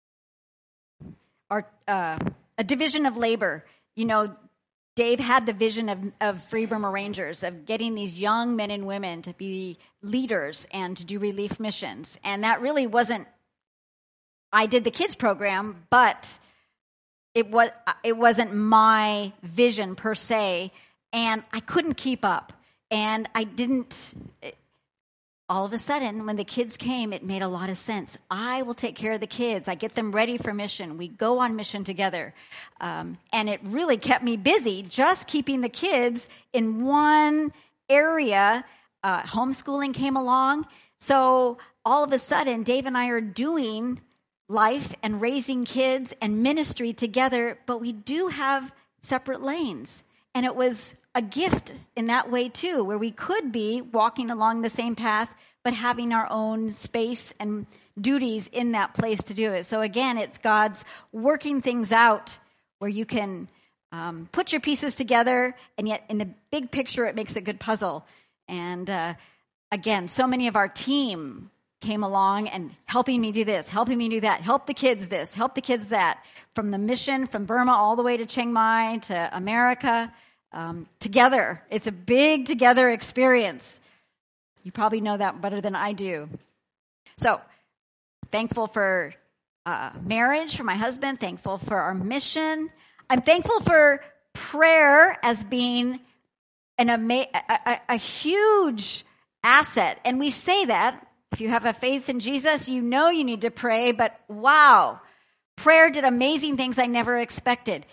Our, uh, a division of labor. You know, Dave had the vision of, of Free Burma Rangers, of getting these young men and women to be leaders and to do relief missions. And that really wasn't, I did the kids program, but it was, it wasn't my vision per se. And I couldn't keep up. And I didn't, it, all of a sudden, when the kids came, it made a lot of sense. I will take care of the kids. I get them ready for mission. We go on mission together. Um, and it really kept me busy just keeping the kids in one area, uh, homeschooling came along. So all of a sudden, Dave and I are doing life and raising kids and ministry together, but we do have separate lanes. And it was a gift in that way too, where we could be walking along the same path, but having our own space and duties in that place to do it. So again, it's God's working things out where you can um, put your pieces together, and yet in the big picture, it makes a good puzzle. And uh, again, so many of our team came along and helping me do this, helping me do that, help the kids this, help the kids that, from the mission, from Burma all the way to Chiang Mai to America, um, together. It's a big together experience. You probably know that better than I do. So, thankful for uh, marriage, for my husband, thankful for our mission. I'm thankful for prayer as being an ama- a, a, a huge asset. And we say that, if you have a faith in Jesus, you know you need to pray, but wow, prayer did amazing things I never expected.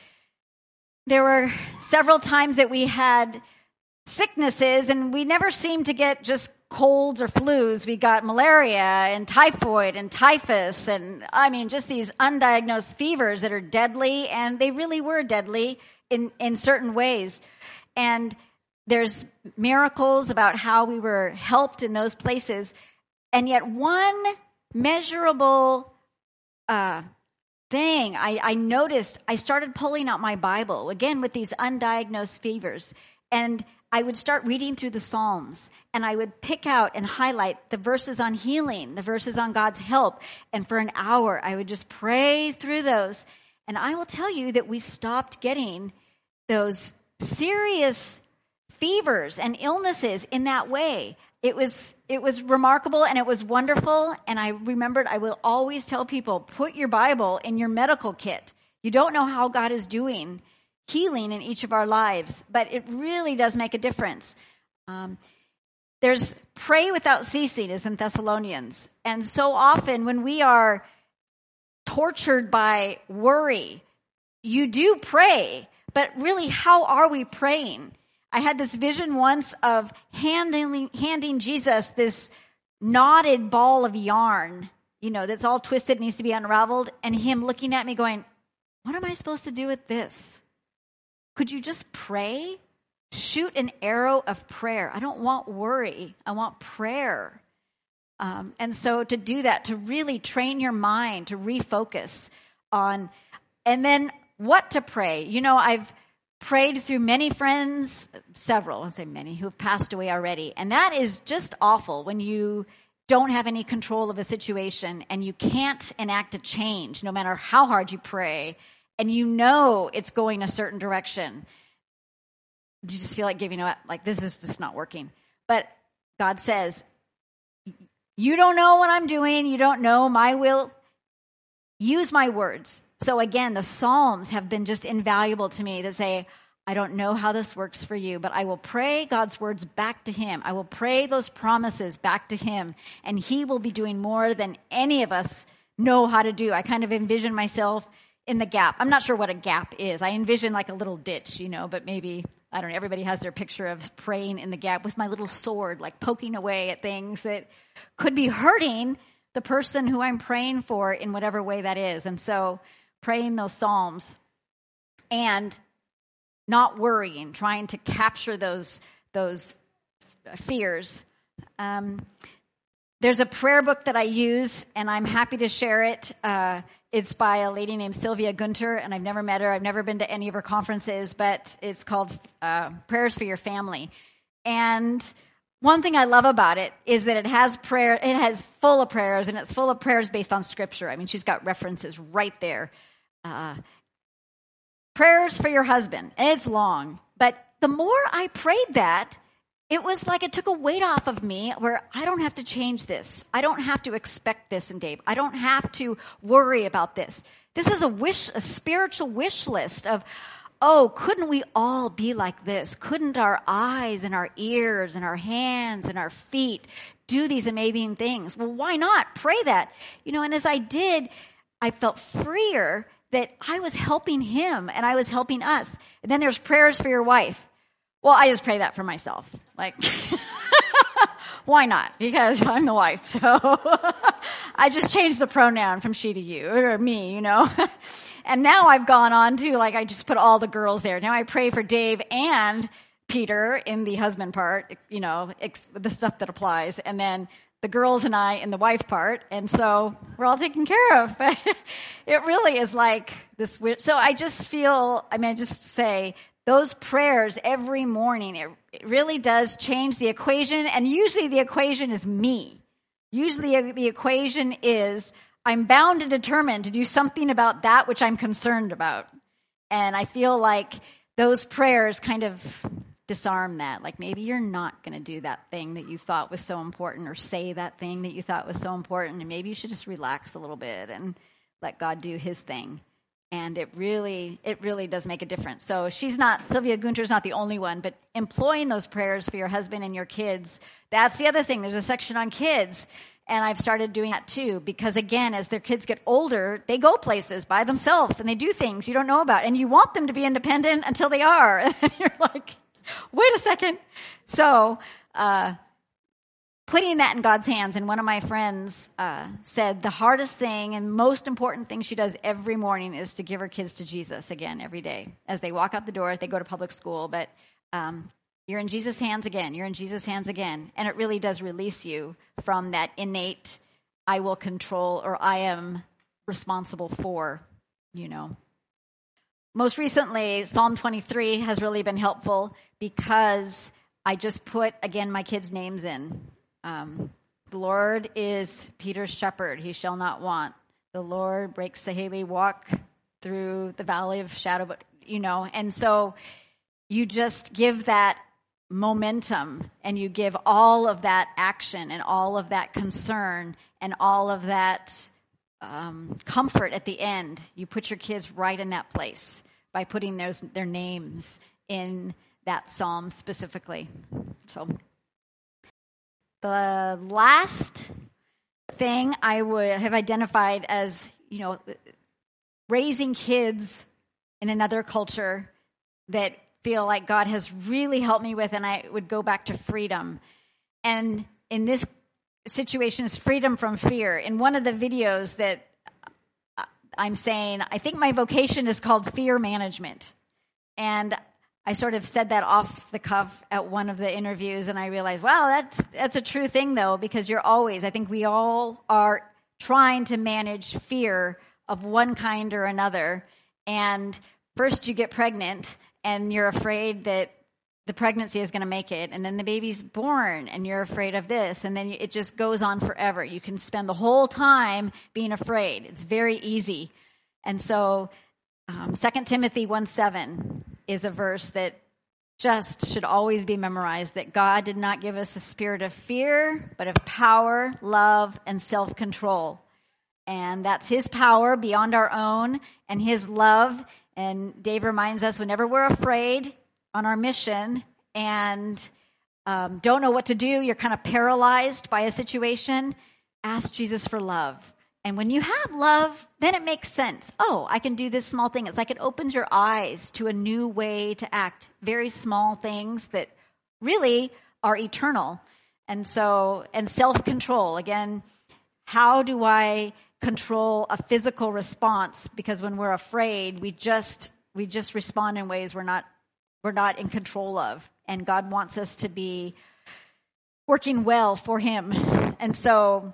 There were several times that we had sicknesses, and we never seemed to get just colds or flus. We got malaria and typhoid and typhus, and I mean, just these undiagnosed fevers that are deadly, and they really were deadly in, in certain ways. And there's miracles about how we were helped in those places. And yet one measurable uh, thing I, I noticed, I started pulling out my Bible, again, with these undiagnosed fevers. And I would start reading through the Psalms, and I would pick out and highlight the verses on healing, the verses on God's help. And for an hour, I would just pray through those. And I will tell you that we stopped getting those serious fevers and illnesses in that way. It was it was remarkable, and it was wonderful. And I remembered I will always tell people, put your Bible in your medical kit. You don't know how God is doing healing in each of our lives, but it really does make a difference. Um, there's pray without ceasing, is in Thessalonians. And so often when we are tortured by worry, you do pray, but really, how are we praying? I had this vision once of handing, handing Jesus this knotted ball of yarn, you know, that's all twisted, needs to be unraveled, and him looking at me going, what am I supposed to do with this? Could you just pray? Shoot an arrow of prayer. I don't want worry. I want prayer. Um, and so to do that, to really train your mind, to refocus on, and then what to pray. You know, I've prayed through many friends, several, I'll say many, who have passed away already. And that is just awful when you don't have any control of a situation and you can't enact a change no matter how hard you pray, and you know it's going a certain direction. You just feel like giving up, like this is just not working. But God says, you don't know what I'm doing. You don't know my will. Use my words. So again, the Psalms have been just invaluable to me that say, I don't know how this works for you, but I will pray God's words back to him. I will pray those promises back to him, and he will be doing more than any of us know how to do. I kind of envision myself in the gap. I'm not sure what a gap is. I envision like a little ditch, you know, but maybe, I don't know, everybody has their picture of praying in the gap with my little sword, like poking away at things that could be hurting the person who I'm praying for in whatever way that is. And so praying those Psalms and not worrying, trying to capture those those fears. Um, there's a prayer book that I use, and I'm happy to share it. Uh, it's by a lady named Sylvia Gunter, and I've never met her. I've never been to any of her conferences, but it's called uh, Prayers for Your Family. And one thing I love about it is that it has prayer. It has full of prayers, and it's full of prayers based on Scripture. I mean, she's got references right there. Uh, prayers for your husband, and it's long. But the more I prayed that, it was like it took a weight off of me where I don't have to change this. I don't have to expect this in Dave. I don't have to worry about this. This is a wish, a spiritual wish list of, oh, couldn't we all be like this? Couldn't our eyes and our ears and our hands and our feet do these amazing things? Well, why not? Pray that. You know, and as I did, I felt freer that I was helping him and I was helping us. And then there's prayers for your wife. Well, I just pray that for myself. Like, why not? Because I'm the wife. So I just changed the pronoun from she to you, or me, you know. And now I've gone on to, like, I just put all the girls there. Now I pray for Dave and Peter in the husband part, you know, ex- the stuff that applies. And then the girls and I in the wife part. And so we're all taken care of. But it really is like this weird. So I just feel, I mean, I just say those prayers every morning, it, it really does change the equation. And usually the equation is me. Usually the equation is I'm bound and determined to do something about that which I'm concerned about. And I feel like those prayers kind of disarm that. Like, maybe you're not going to do that thing that you thought was so important, or say that thing that you thought was so important. And maybe you should just relax a little bit and let God do his thing. And it really, it really does make a difference. So she's not, Sylvia Gunter's not the only one, but employing those prayers for your husband and your kids, that's the other thing. There's a section on kids. And I've started doing that too, because again, as their kids get older, they go places by themselves and they do things you don't know about. And you want them to be independent until they are. And you're like, wait a second. So, uh, putting that in God's hands. And one of my friends, uh, said the hardest thing and most important thing she does every morning is to give her kids to Jesus again every day. As they walk out the door, they go to public school, but, um, you're in Jesus' hands again. You're in Jesus' hands again. And it really does release you from that innate, I will control, or I am responsible for, you know. Most recently, Psalm twenty-three has really been helpful because I just put, again, my kids' names in. Um, the Lord is Peter's shepherd. He shall not want. The Lord breaks the Haley walk through the valley of shadow, but, you know. And so you just give that momentum, and you give all of that action and all of that concern and all of that um, comfort at the end. You put your kids right in that place by putting those, their names in that psalm specifically. So the last thing I would have identified as, you know, raising kids in another culture that feel like God has really helped me with, and I would go back to freedom. And in this situation is freedom from fear. In one of the videos that I'm saying, I think my vocation is called fear management. And I sort of said that off the cuff at one of the interviews, and I realized, wow, that's that's a true thing, though, because you're always, I think we all are trying to manage fear of one kind or another. And first you get pregnant, and you're afraid that the pregnancy is going to make it, and then the baby's born, and you're afraid of this, and then it just goes on forever. You can spend the whole time being afraid. It's very easy. And so um, Second Timothy one seven is a verse that just should always be memorized, that God did not give us a spirit of fear, but of power, love, and self-control. And that's his power beyond our own, and his love. And Dave reminds us, whenever we're afraid on our mission and um, don't know what to do, you're kind of paralyzed by a situation, ask Jesus for love. And when you have love, then it makes sense. Oh, I can do this small thing. It's like it opens your eyes to a new way to act. Very small things that really are eternal. And so, and self-control. Again, how do I control a physical response? Because when we're afraid, we just we just respond in ways we're not we're not in control of. And God wants us to be working well for him. And so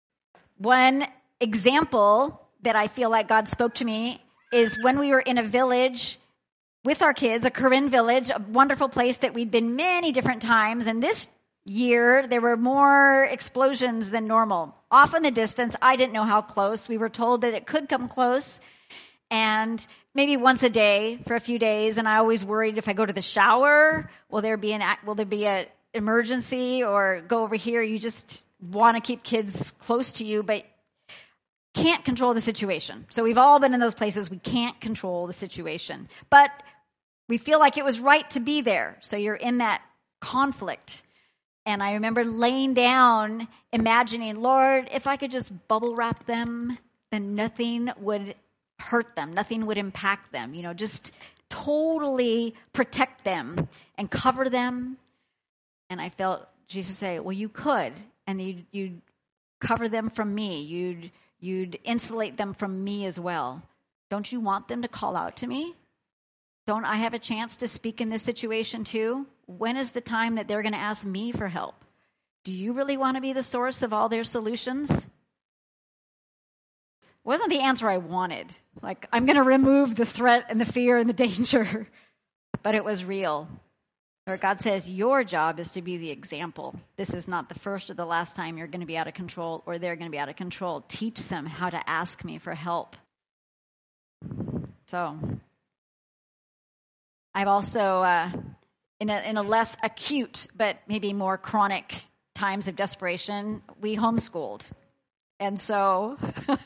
one example that I feel like God spoke to me is when we were in a village with our kids, a Karen village, a wonderful place that we'd been many different times. And this year, there were more explosions than normal. Off in the distance, I didn't know how close. We were told that it could come close, and maybe once a day for a few days. And I always worried, if I go to the shower, will there be an will there be an emergency, or go over here? You just want to keep kids close to you, but can't control the situation. So we've all been in those places. We can't control the situation, but we feel like it was right to be there. So you're in that conflict. And I remember laying down, imagining, Lord, if I could just bubble wrap them, then nothing would hurt them. Nothing would impact them. You know, just totally protect them and cover them. And I felt Jesus say, well, you could, and you'd, you'd cover them from me. You'd, you'd insulate them from me as well. Don't you want them to call out to me? Don't I have a chance to speak in this situation too? When is the time that they're going to ask me for help? Do you really want to be the source of all their solutions? It wasn't the answer I wanted. Like, I'm going to remove the threat and the fear and the danger. But it was real. Where God says, your job is to be the example. This is not the first or the last time you're going to be out of control or they're going to be out of control. Teach them how to ask me for help. So, I've also, uh, in a, in a less acute but maybe more chronic times of desperation, we homeschooled. And so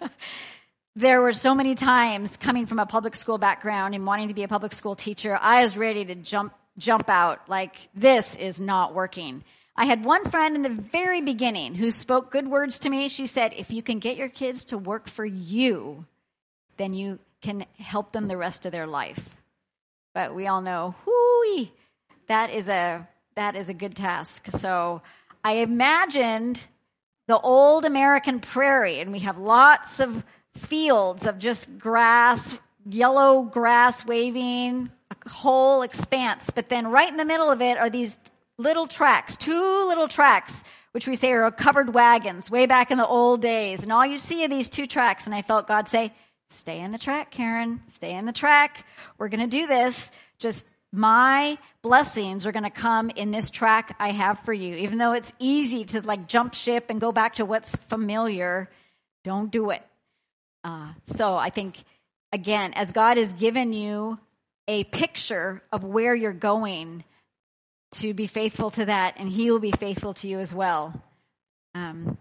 there were so many times coming from a public school background and wanting to be a public school teacher, I was ready to jump jump out like, this is not working. I had one friend in the very beginning who spoke good words to me. She said, if you can get your kids to work for you, then you can help them the rest of their life. But we all know, whoo-wee, that is a that is a good task. So I imagined the old American prairie, and we have lots of fields of just grass, yellow grass waving, a whole expanse. But then right in the middle of it are these little tracks, two little tracks, which we say are covered wagons way back in the old days. And all you see are these two tracks. And I felt God say, stay in the track, Karen. Stay in the track. We're going to do this. Just my blessings are going to come in this track I have for you. Even though it's easy to like jump ship and go back to what's familiar, don't do it. Uh, so I think, again, as God has given you a picture of where you're going, to be faithful to that, and he will be faithful to you as well. Um,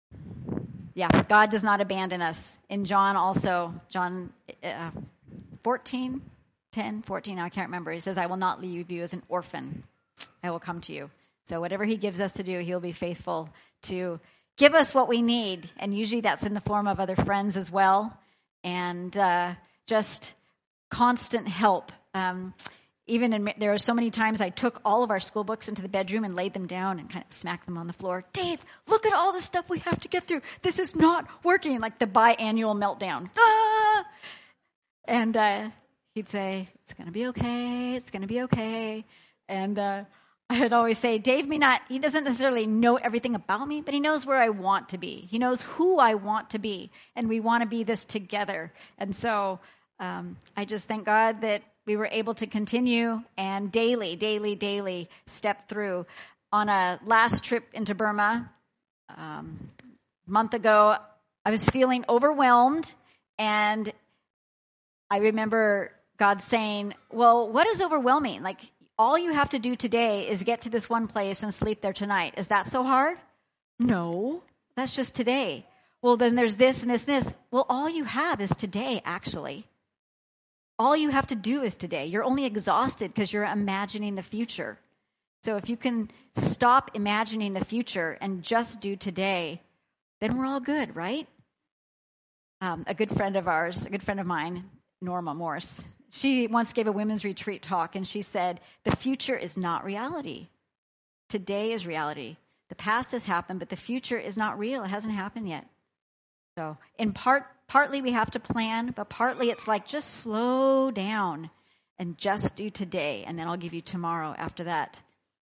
yeah, God does not abandon us. In John also, John uh, fourteen, ten, fourteen, I can't remember. He says, I will not leave you as an orphan. I will come to you. So whatever he gives us to do, he'll be faithful to give us what we need. And usually that's in the form of other friends as well. And uh, just constant help. Um, even in, there are so many times I took all of our school books into the bedroom and laid them down and kind of smacked them on the floor. Dave, look at all the stuff we have to get through. This is not working. Like the biannual meltdown. Ah! And uh, he'd say, it's going to be okay. It's going to be okay. And uh, I'd always say, Dave may not, he doesn't necessarily know everything about me, but he knows where I want to be. He knows who I want to be. And we want to be this together. And so um, I just thank God that we were able to continue and daily, daily, daily step through. On a last trip into Burma, um, a month ago, I was feeling overwhelmed, and I remember God saying, well, what is overwhelming? Like, all you have to do today is get to this one place and sleep there tonight. Is that so hard? No, that's just today. Well, then there's this and this and this. Well, all you have is today, actually. All you have to do is today. You're only exhausted because you're imagining the future. So if you can stop imagining the future and just do today, then we're all good, right? Um, a good friend of ours, a good friend of mine, Norma Morse, she once gave a women's retreat talk, and she said, the future is not reality. Today is reality. The past has happened, but the future is not real. It hasn't happened yet. So in part, partly we have to plan, but partly it's like just slow down and just do today, and then I'll give you tomorrow after that.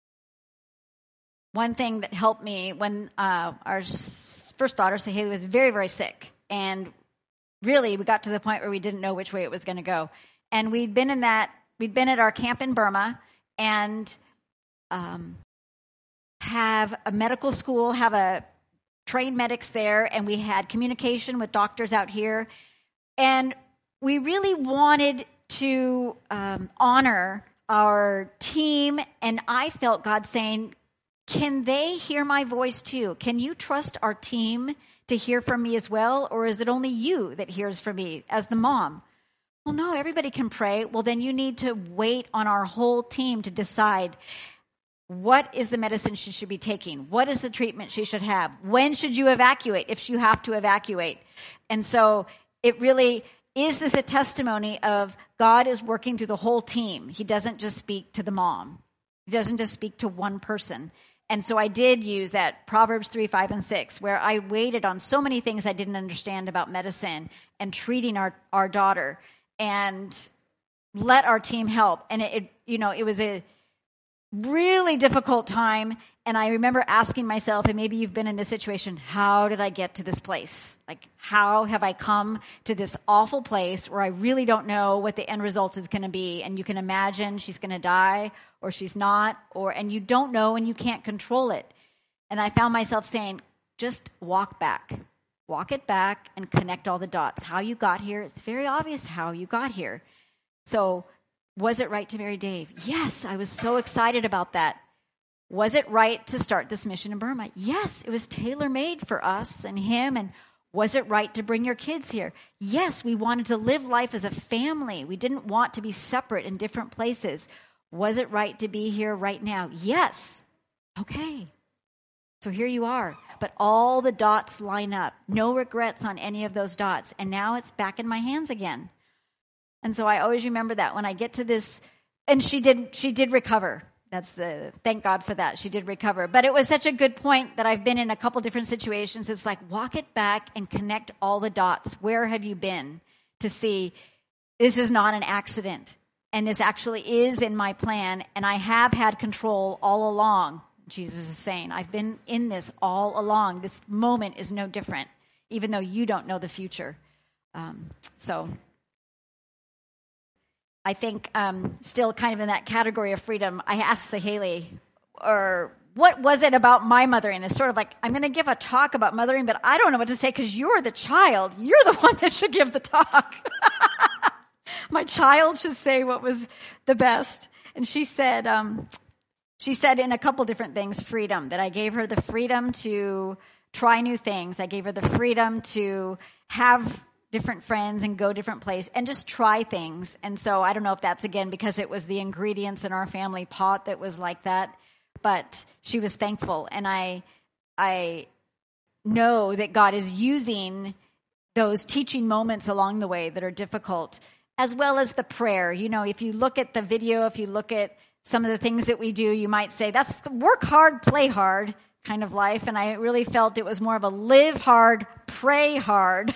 One thing that helped me when uh, our first daughter, Haley, was very, very sick, and really we got to the point where we didn't know which way it was going to go. And we'd been in that, we'd been at our camp in Burma, and um, have a medical school, have a trained medics there, and we had communication with doctors out here. And we really wanted to um, honor our team, and I felt God saying, can they hear my voice too? Can you trust our team to hear from me as well, or is it only you that hears from me as the mom? Well, no, everybody can pray. Well, then you need to wait on our whole team to decide what is the medicine she should be taking? What is the treatment she should have? When should you evacuate if you have to evacuate? And so it really is this a testimony of God is working through the whole team. He doesn't just speak to the mom. He doesn't just speak to one person. And so I did use that Proverbs three, five, and six, where I waited on so many things I didn't understand about medicine and treating our, our daughter, and let our team help. And it, it, you know, it was a really difficult time. And I remember asking myself, and maybe you've been in this situation, how did I get to this place? Like, how have I come to this awful place where I really don't know what the end result is going to be? And you can imagine she's going to die or she's not, or, and you don't know and you can't control it. And I found myself saying, just walk back, walk it back and connect all the dots. How you got here, it's very obvious how you got here. So was it right to marry Dave? Yes, I was so excited about that. Was it right to start this mission in Burma? Yes, it was tailor-made for us and him. And was it right to bring your kids here? Yes, we wanted to live life as a family. We didn't want to be separate in different places. Was it right to be here right now? Yes. Okay. So here you are. But all the dots line up. No regrets on any of those dots. And now it's back in my hands again. And so I always remember that when I get to this, and she did, she did recover. That's the, thank God for that. She did recover. But it was such a good point that I've been in a couple different situations. It's like, walk it back and connect all the dots. Where have you been to see this is not an accident, and this actually is in my plan, and I have had control all along. Jesus is saying, I've been in this all along. This moment is no different, even though you don't know the future. Um, so I think um, still kind of in that category of freedom, I asked Haley, or what was it about my mothering? It's sort of like, I'm going to give a talk about mothering, but I don't know what to say because you're the child. You're the one that should give the talk. My child should say what was the best. And she said, um, she said in a couple different things, freedom, that I gave her the freedom to try new things. I gave her the freedom to have different friends and go different places and just try things. And so I don't know if that's, again, because it was the ingredients in our family pot that was like that, but she was thankful. And I, I know that God is using those teaching moments along the way that are difficult, as well as the prayer. You know, if you look at the video, if you look at some of the things that we do, you might say that's the work hard, play hard kind of life. And I really felt it was more of a live hard, pray hard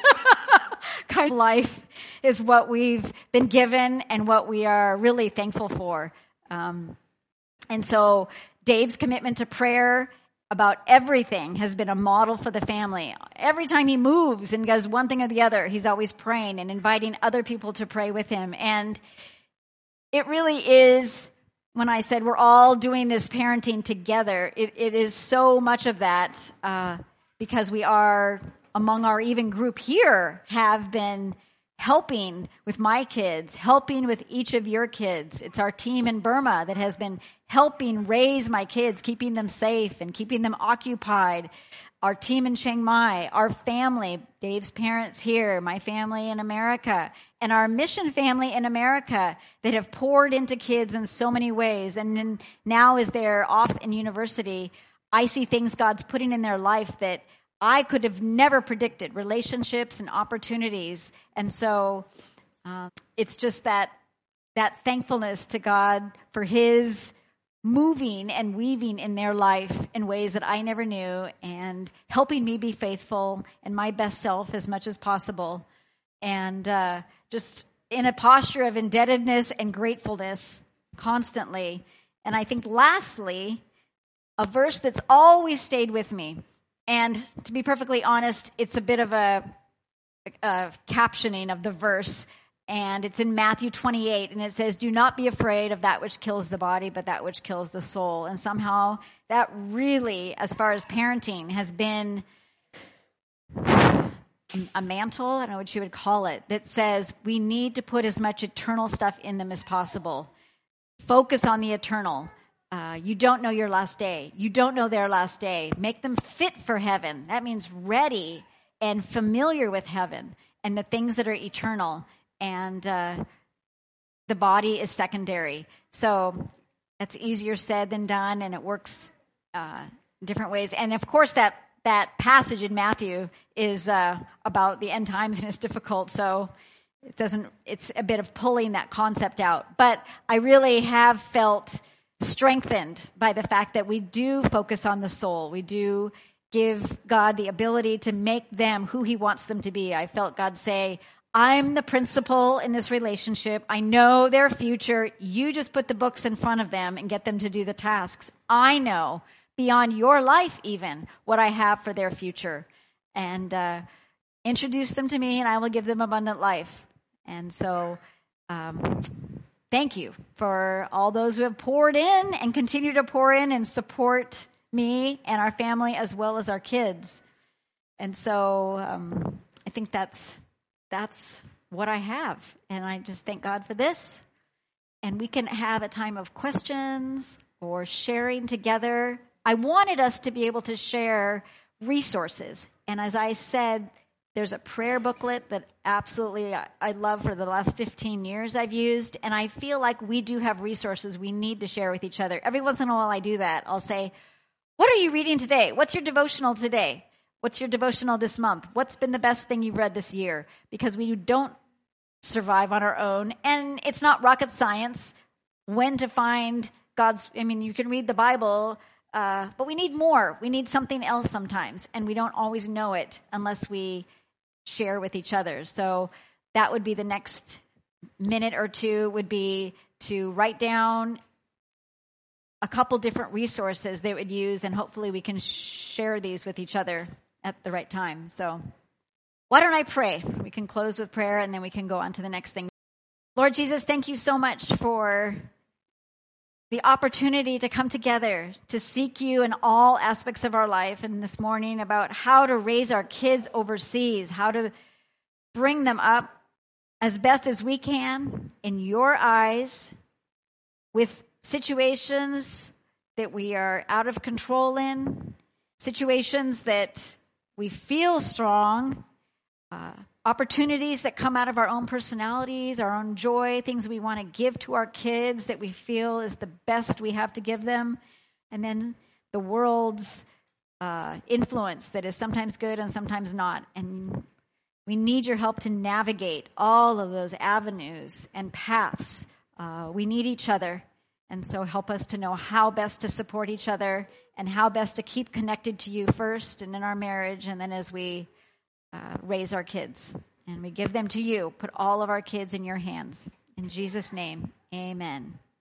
kind of life is what we've been given and what we are really thankful for. Um, and so Dave's commitment to prayer about everything has been a model for the family. Every time he moves and does one thing or the other, he's always praying and inviting other people to pray with him. And it really is, when I said we're all doing this parenting together, it, it is so much of that uh, because we are, among our even group here, have been helping with my kids, helping with each of your kids. It's our team in Burma that has been helping raise my kids, keeping them safe and keeping them occupied. Our team in Chiang Mai, our family, Dave's parents here, my family in America, and our mission family in America that have poured into kids in so many ways. And then now as they're off in university, I see things God's putting in their life that I could have never predicted, relationships and opportunities. And so um, it's just that that thankfulness to God for his moving and weaving in their life in ways that I never knew, and helping me be faithful and my best self as much as possible. And uh, just in a posture of indebtedness and gratefulness constantly. And I think lastly, a verse that's always stayed with me. And to be perfectly honest, it's a bit of a, a captioning of the verse. And it's in Matthew twenty-eight, and it says, do not be afraid of that which kills the body, but that which kills the soul. And somehow that really, as far as parenting, has been a mantle, I don't know what you would call it, that says we need to put as much eternal stuff in them as possible. Focus on the eternal. Uh, you don't know your last day. You don't know their last day. Make them fit for heaven. That means ready and familiar with heaven and the things that are eternal. And uh, the body is secondary. So that's easier said than done, and it works uh, different ways. And of course, that that passage in Matthew is uh, about the end times, and it's difficult. So it doesn't. It's a bit of pulling that concept out. But I really have felt strengthened by the fact that we do focus on the soul. We do give God the ability to make them who he wants them to be. I felt God say, I'm the principal in this relationship. I know their future. You just put the books in front of them and get them to do the tasks. I know beyond your life even what I have for their future. And uh, introduce them to me and I will give them abundant life. And so um, thank you for all those who have poured in and continue to pour in and support me and our family as well as our kids. And so um, I think that's That's what I have. And I just thank God for this. And we can have a time of questions or sharing together. I wanted us to be able to share resources. And as I said, there's a prayer booklet that absolutely I love for the last fifteen years I've used. And I feel like we do have resources we need to share with each other. Every once in a while I do that. I'll say, what are you reading today? What's your devotional today? What's your devotional this month? What's been the best thing you've read this year? Because we don't survive on our own. And it's not rocket science when to find God's, I mean, you can read the Bible, uh, but we need more. We need something else sometimes. And we don't always know it unless we share with each other. So that would be the next minute or two would be to write down a couple different resources they would use. And hopefully we can share these with each other at the right time. So why don't I pray? We can close with prayer and then we can go on to the next thing. Lord Jesus, thank you so much for the opportunity to come together, to seek you in all aspects of our life. And this morning about how to raise our kids overseas, how to bring them up as best as we can in your eyes with situations that we are out of control in, situations that we feel strong, uh, opportunities that come out of our own personalities, our own joy, things we want to give to our kids that we feel is the best we have to give them, and then the world's uh, influence that is sometimes good and sometimes not. And we need your help to navigate all of those avenues and paths. Uh, we need each other, and so help us to know how best to support each other and how best to keep connected to you first and in our marriage, and then as we uh, raise our kids. And we give them to you. Put all of our kids in your hands. In Jesus' name, amen.